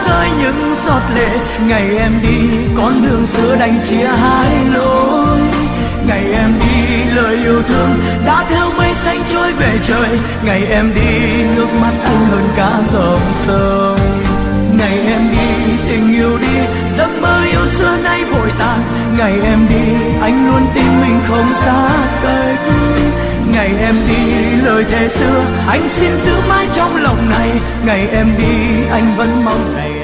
rơi những giọt lệ. Ngày em đi con đường xưa đành chia hai lối. Ngày em đi lời yêu thương đã theo mây xanh trôi về trời. Ngày em đi nước mắt anh hơn cả dòng sông. Ngày em đi tình yêu đi, giấc mơ yêu xưa nay vội tàn. Ngày em đi anh luôn tin mình không xa cách. Ngày em đi lời thề xưa anh xin giữ mãi trong lòng này. Ngày em đi anh vẫn mong ngày